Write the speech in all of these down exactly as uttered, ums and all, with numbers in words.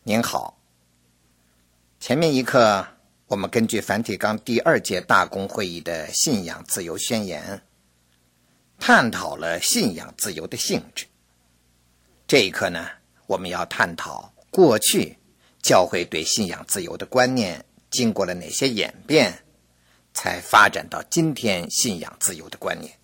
您好，前面一课我们根据梵蒂冈第二届大公会议的信仰自由宣言，探讨了信仰自由的性质。这一课呢，我们要探讨过去教会对信仰自由的观念经过了哪些演变，才发展到今天信仰自由的观念。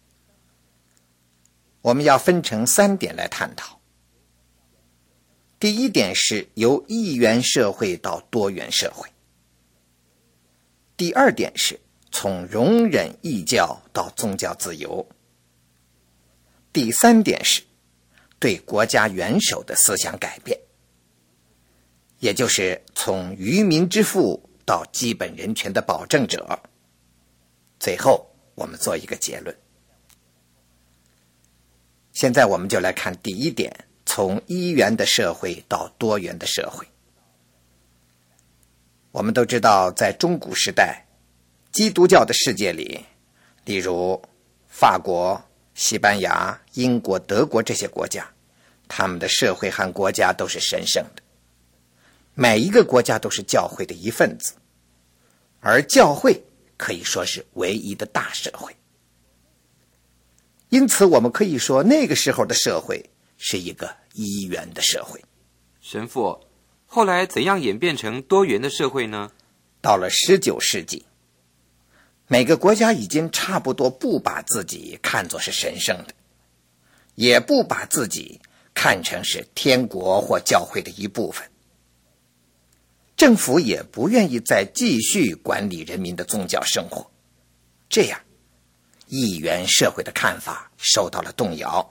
我们要分成三点来探讨。第一点是由一元社会到多元社会。第二点是从容忍异教到宗教自由。第三点是对国家元首的思想改变，也就是从愚民之父到基本人权的保证者。最后我们做一个结论。现在我们就来看第一点，从一元的社会到多元的社会。我们都知道，在中古时代，基督教的世界里，例如法国、西班牙、英国、德国这些国家，他们的社会和国家都是神圣的，每一个国家都是教会的一份子，而教会可以说是唯一的大社会。因此我们可以说，那个时候的社会是一个一元的社会。 神父，后来怎样演变成多元的社会呢？ 到了十九世纪，每个国家已经差不多不把自己看作是神圣的，也不把自己看成是天国或教会的一部分。政府也不愿意再继续管理人民的宗教生活，这样一元社会的看法受到了动摇。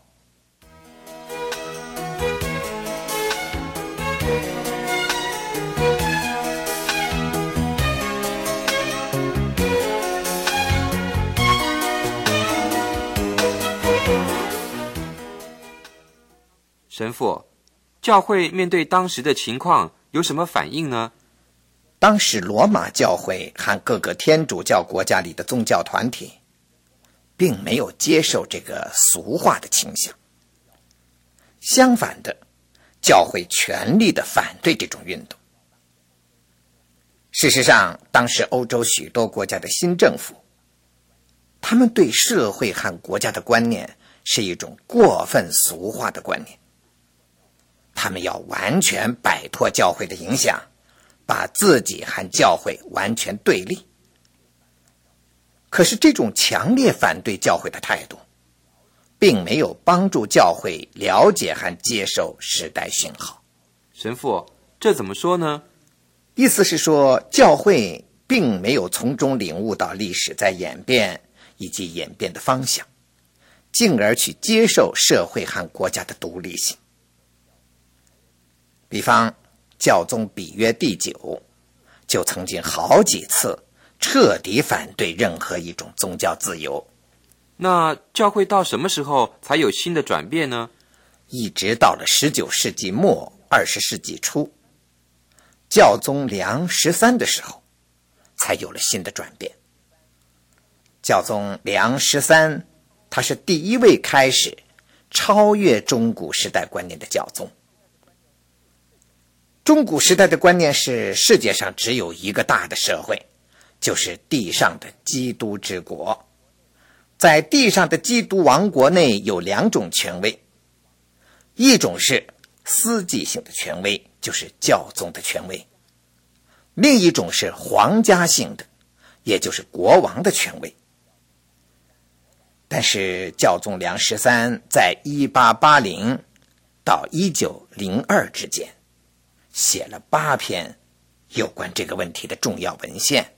神父，教会面对当时的情况有什么反应呢？ 当时罗马教会和各个天主教国家里的宗教团体并没有接受这个俗化的倾向，相反的，教会全力的反对这种运动。事实上，当时欧洲许多国家的新政府，他们对社会和国家的观念是一种过分俗化的观念，他们要完全摆脱教会的影响，把自己和教会完全对立。可是这种强烈反对教会的态度，并没有帮助教会了解和接受时代讯号。 神父，这怎么说呢？ 意思是说，教会并没有从中领悟到历史在演变以及演变的方向，进而去接受社会和国家的独立性。比方教宗比约第九就曾经好几次彻底反对任何一种宗教自由。 那教会到什么时候才有新的转变呢？ 一直到了十九世纪末二十世纪初，教宗良十三的时候才有了新的转变。教宗良十三他是第一位开始超越中古时代观念的教宗。中古时代的观念是世界上只有一个大的社会，就是地上的基督之国。在地上的基督王国内有两种权威，一种是司祭性的权威，就是教宗的权威；另一种是皇家性的，也就是国王的权威。但是教宗良十三在一八八零到一九零二之间写了八篇有关这个问题的重要文献。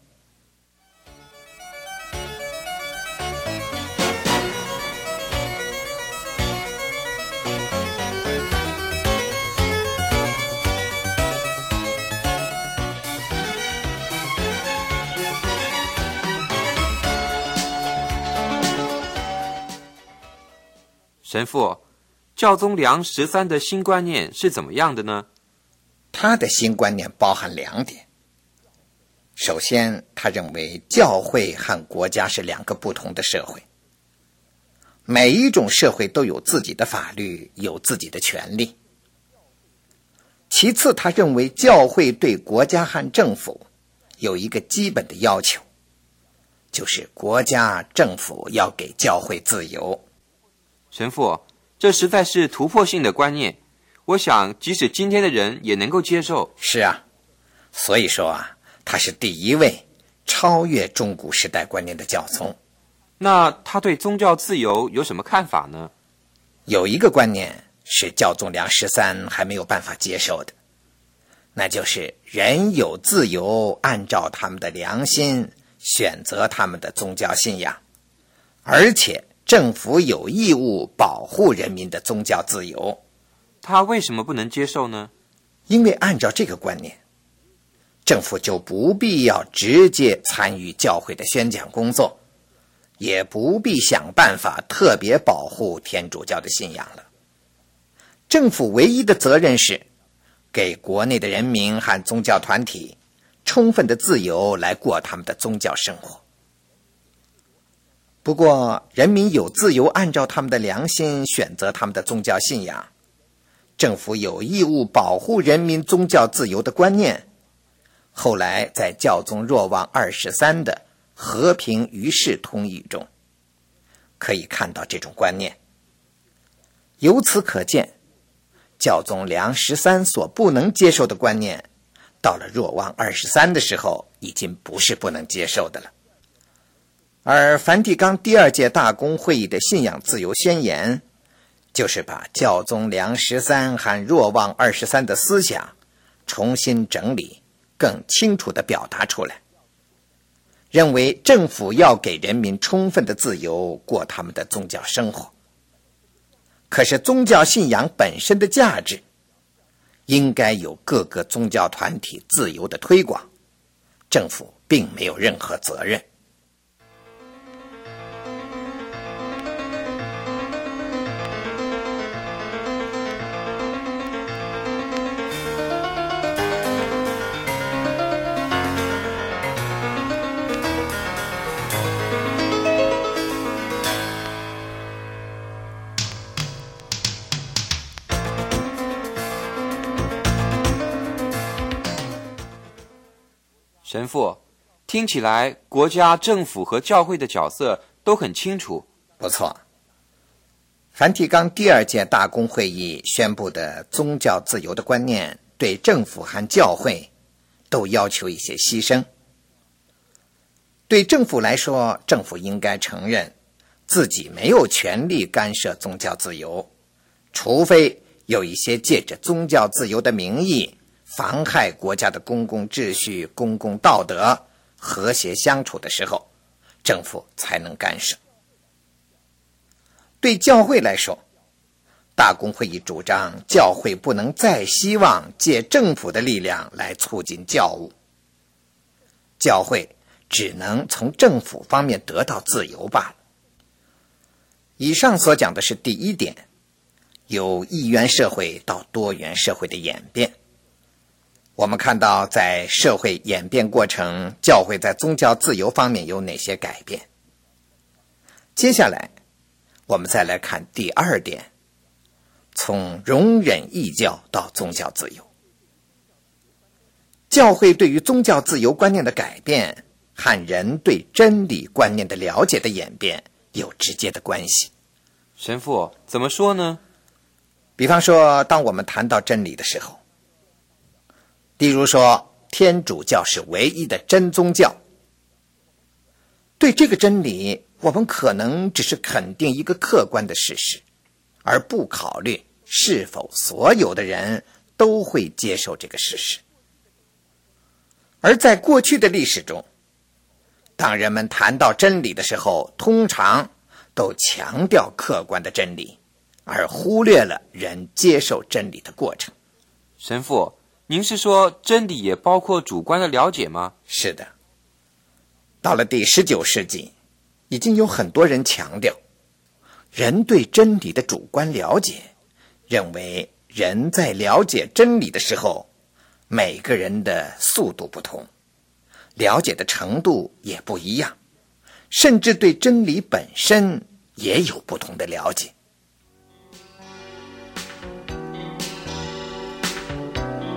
神父，教宗良十三的新观念是怎么样的呢？ 他的新观念包含两点。首先，他认为教会和国家是两个不同的社会，每一种社会都有自己的法律，有自己的权利。 其次，他认为教会对国家和政府有一个基本的要求，就是国家政府要给教会自由。 神父，这实在是突破性的观念，我想即使今天的人也能够接受。 是啊，所以说啊，他是第一位超越中古时代观念的教宗。 那他对宗教自由有什么看法呢？ 有一个观念是教宗良十三还没有办法接受的，那就是人有自由按照他们的良心选择他们的宗教信仰，而且政府有义务保护人民的宗教自由。 他为什么不能接受呢？ 因为按照这个观念，政府就不必要直接参与教会的宣讲工作，也不必想办法特别保护天主教的信仰了。政府唯一的责任是给国内的人民和宗教团体充分的自由来过他们的宗教生活。不过，人民有自由按照他们的良心选择他们的宗教信仰，政府有义务保护人民宗教自由的观念，后来在教宗若望二十三的和平于世通谕中可以看到这种观念。由此可见，教宗良十三所不能接受的观念，到了若望二十三的时候已经不是不能接受的了。而梵蒂冈第二届大公会议的信仰自由宣言，就是把教宗良十三和若望二十三的思想重新整理，更清楚地表达出来，认为政府要给人民充分的自由过他们的宗教生活。可是宗教信仰本身的价值应该由各个宗教团体自由的推广，政府并没有任何责任。 神父，听起来国家、政府和教会的角色都很清楚。 不错，梵蒂冈第二届大公会议宣布的宗教自由的观念，对政府和教会都要求一些牺牲。对政府来说，政府应该承认自己没有权利干涉宗教自由，除非有一些借着宗教自由的名义妨害国家的公共秩序、公共道德、和谐相处的时候，政府才能干涉。对教会来说，大公会议主张教会不能再希望借政府的力量来促进教务，教会只能从政府方面得到自由罢了。以上所讲的是第一点，由一元社会到多元社会的演变。我们看到在社会演变过程，教会在宗教自由方面有哪些改变。接下来我们再来看第二点，从容忍异教到宗教自由。教会对于宗教自由观念的改变和人对真理观念的了解的演变有直接的关系。 神父，怎么说呢？ 比方说，当我们谈到真理的时候，例如说天主教是唯一的真宗教，对这个真理，我们可能只是肯定一个客观的事实，而不考虑是否所有的人都会接受这个事实。而在过去的历史中，当人们谈到真理的时候，通常都强调客观的真理，而忽略了人接受真理的过程。 神父，您是说真理也包括主观的了解吗？ 是的。到了第十九世纪，已经有很多人强调，人对真理的主观了解，认为人在了解真理的时候，每个人的速度不同，了解的程度也不一样，甚至对真理本身也有不同的了解。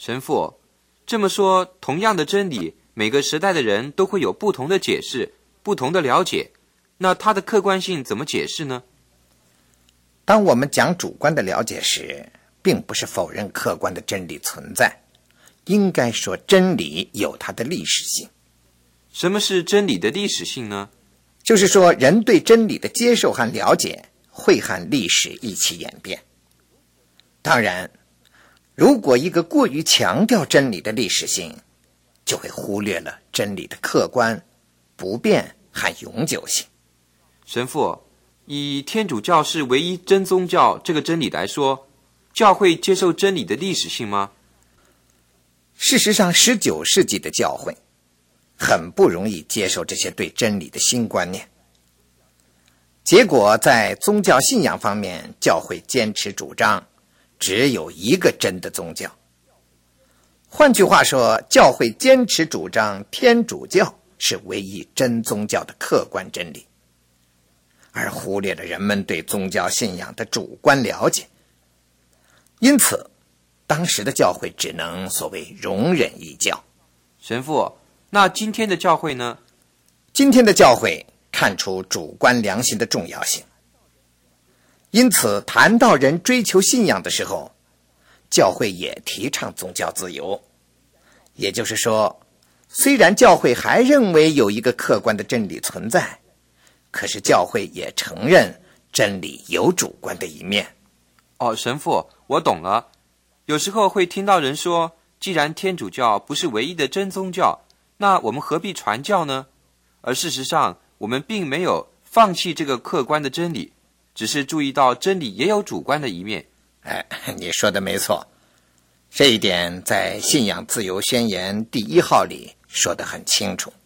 神父，这么说，同样的真理，每个时代的人都会有不同的解释，不同的了解，那它的客观性怎么解释呢？ 当我们讲主观的了解时，并不是否认客观的真理存在，应该说真理有它的历史性。 什么是真理的历史性呢？ 就是说，人对真理的接受和了解会和历史一起演变。当然，如果一个过于强调真理的历史性，就会忽略了真理的客观、不变和永久性。 神父，以天主教是唯一真宗教这个真理来说，教会接受真理的历史性吗？ 事实上，十九世纪的教会很不容易接受这些对真理的新观念。结果在宗教信仰方面，教会坚持主张只有一个真的宗教。换句话说，教会坚持主张天主教是唯一真宗教的客观真理，而忽略了人们对宗教信仰的主观了解。因此，当时的教会只能所谓容忍异教。 神父，那今天的教会呢？ 今天的教会看出主观良心的重要性，因此谈到人追求信仰的时候，教会也提倡宗教自由。也就是说，虽然教会还认为有一个客观的真理存在，可是教会也承认真理有主观的一面。 哦，神父，我懂了。有时候会听到人说，既然天主教不是唯一的真宗教，那我们何必传教呢？而事实上，我们并没有放弃这个客观的真理，只是注意到真理也有主观的一面。 哎，你说的没错，这一点在信仰自由宣言第一号里说得很清楚。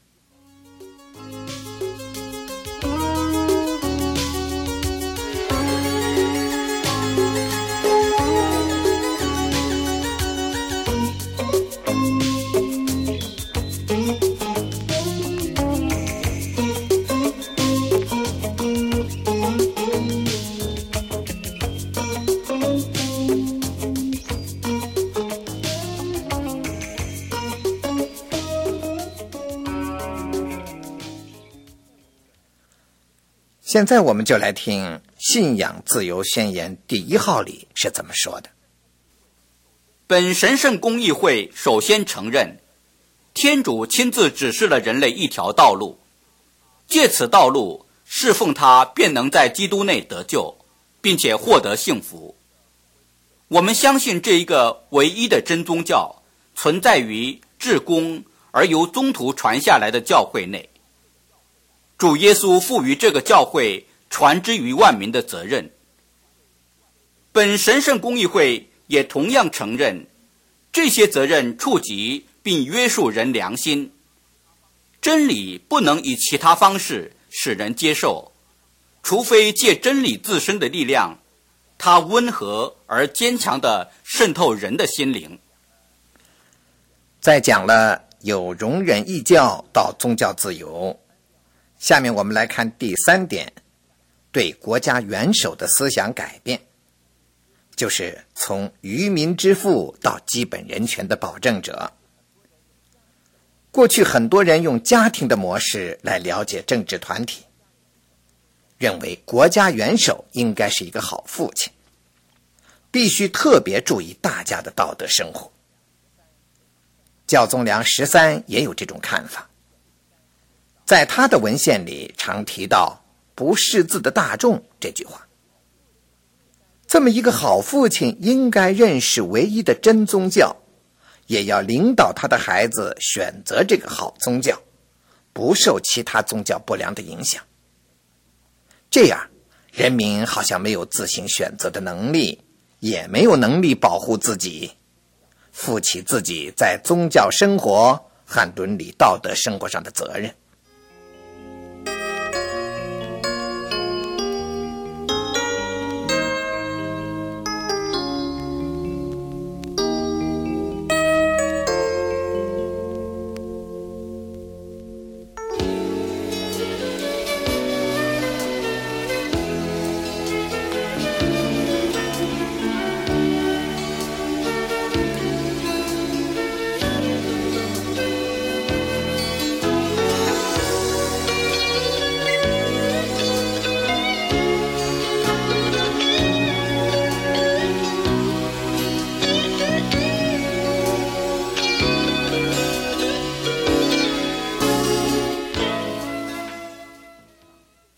现在我们就来听信仰自由宣言第一号里是怎么说的。 本神圣公议会首先承认，天主亲自指示了人类一条道路，借此道路侍奉他便能在基督内得救，并且获得幸福。我们相信这一个唯一的真宗教存在于至公而由宗徒传下来的教会内。主耶稣赋予这个教会传之于万民的责任。本神圣公议会也同样承认，这些责任触及并约束人良心。真理不能以其他方式使人接受，除非借真理自身的力量，它温和而坚强地渗透人的心灵。 在讲了有容忍异教到宗教自由，下面我们来看第三点，对国家元首的思想改变，就是从愚民之父到基本人权的保证者。过去很多人用家庭的模式来了解政治团体，认为国家元首应该是一个好父亲，必须特别注意大家的道德生活。教宗良十三也有这种看法，在他的文献里常提到不识字的大众这句话。这么一个好父亲应该认识唯一的真宗教，也要领导他的孩子选择这个好宗教，不受其他宗教不良的影响。这样，人民好像没有自行选择的能力，也没有能力保护自己，负起自己在宗教生活和伦理道德生活上的责任。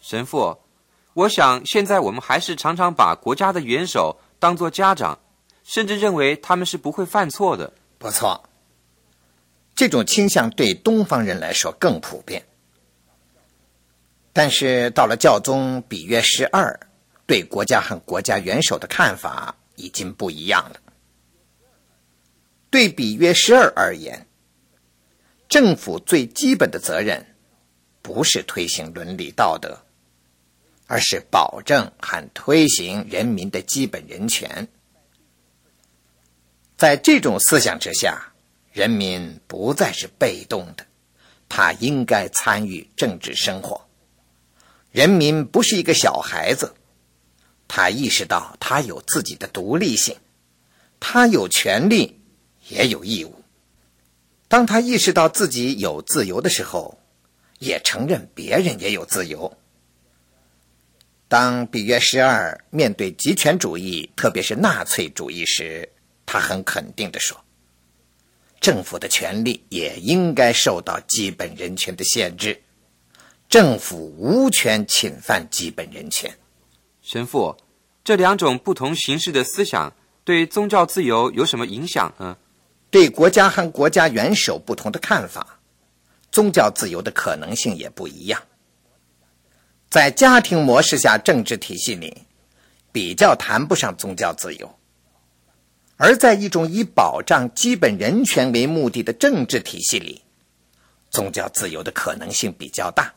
神父，我想现在我们还是常常把国家的元首当作家长，甚至认为他们是不会犯错的。 不错，这种倾向对东方人来说更普遍。但是到了教宗比约十二，对国家和国家元首的看法已经不一样了。对比约十二而言，政府最基本的责任不是推行伦理道德，而是保证和推行人民的基本人权。在这种思想之下，人民不再是被动的，他应该参与政治生活。人民不是一个小孩子，他意识到他有自己的独立性，他有权利也有义务。当他意识到自己有自由的时候，也承认别人也有自由。当比约十二面对极权主义，特别是纳粹主义时，他很肯定地说，政府的权力也应该受到基本人权的限制，政府无权侵犯基本人权。 神父，这两种不同形式的思想对宗教自由有什么影响呢？ 对国家和国家元首不同的看法，宗教自由的可能性也不一样。在家庭模式下政治体系里，比较谈不上宗教自由，而在一种以保障基本人权为目的的政治体系里，宗教自由的可能性比较大。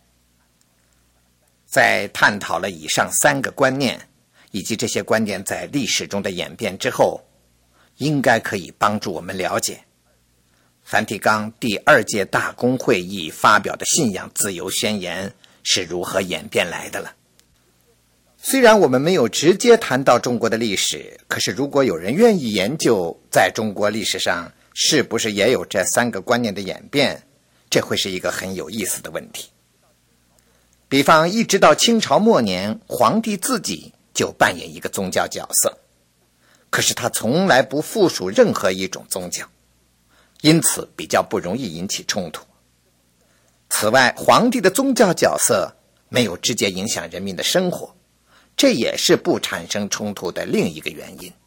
在探讨了以上三个观念以及这些观念在历史中的演变之后，应该可以帮助我们了解梵蒂冈第二届大公会议发表的信仰自由宣言是如何演变来的了。虽然我们没有直接谈到中国的历史，可是如果有人愿意研究在中国历史上是不是也有这三个观念的演变，这会是一个很有意思的问题。比方一直到清朝末年，皇帝自己就扮演一个宗教角色，可是他从来不附属任何一种宗教，因此比较不容易引起冲突。此外，皇帝的宗教角色没有直接影响人民的生活，这也是不产生冲突的另一个原因。